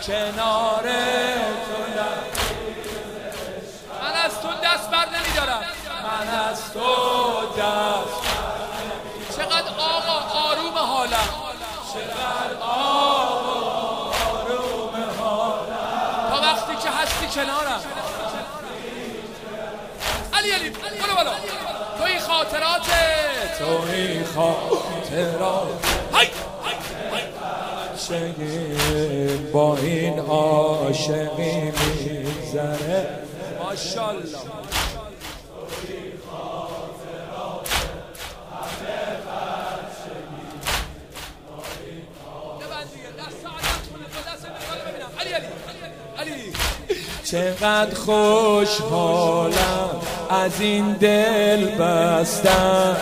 کنار تو من از تو دست بر نمیدارم من از تو دست چقدر آقا آروم حالم چقدر آقا آروم حالم تا وقتی که هستی کنارم علی برو بالا توی خاطراته توی خاطرات عاشقی با این عاشقی میگذره ماشاءالله چقدر خوشحالم از این دل بستم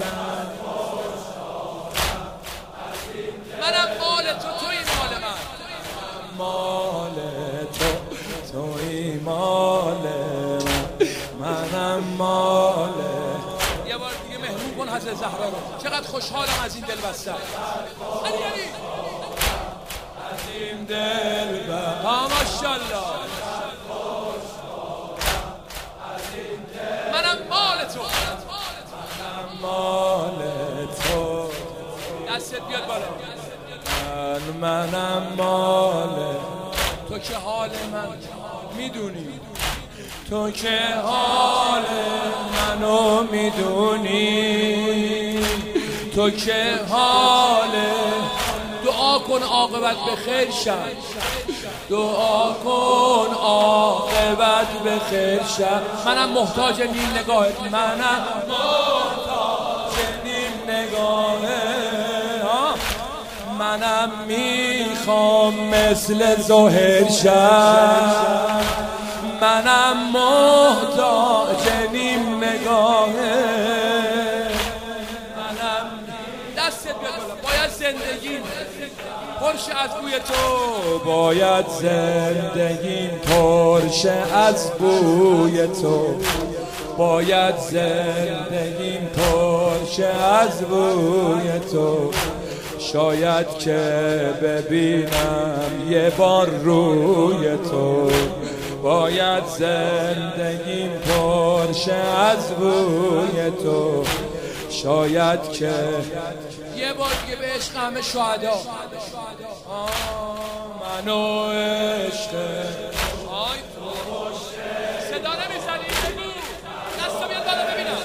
منم مال تو توی مال من مال تو توی مال من منم مال یه بار دیگه مهمون کن حضرت زهرا رو چقدر خوشحالم از این دل بستم علی از این دل بستم ماشاءالله منم مال تو مال تو دستت بیاد بالا منم مال تو که حال من میدونی تو که حال منو میدونی تو که حال دعا کن عاقبت به خیر شد دعا کن عاقبت به خیر شد منم محتاج نیم نگاهت منم محتاج نیم نگاهت منم میخوام مثل ظاهر شد منم محتاج نیم نگاهت منم دستت بیاد بالا باید زندگی پرشه از بوی تو باید زندگی پرشه از بوی تو باید زندگی پرشه از بوی تو شاید که ببینم یه بار روی تو باید زندگی پرشه از بوی تو شاید که یه بار دیگه به عشق همه شهدا منو عشق صدا نمیزنی بگو دستا بیاد بالا ببینم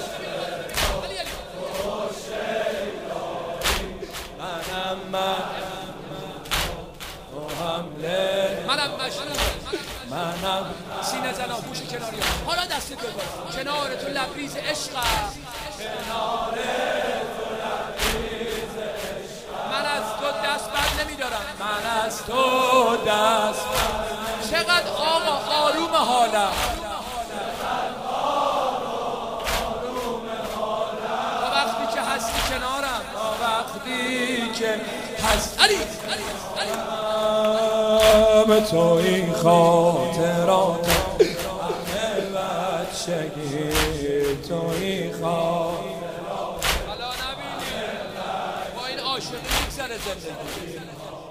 منم مشروع منم سینه زنا گوش کناری حالا دست تو کنار تو لبریز عشقم کنار تو لبریز عشقم من از تو دست بر نمیدارم من از تو دست چقدر آقا آروم حالم تا وقتی که هستی کنارم تا وقتی که هست علی تو این خاطرات همه بچگی تو این خاطرات حالا نبینی با این عاشقی میگذره زندگی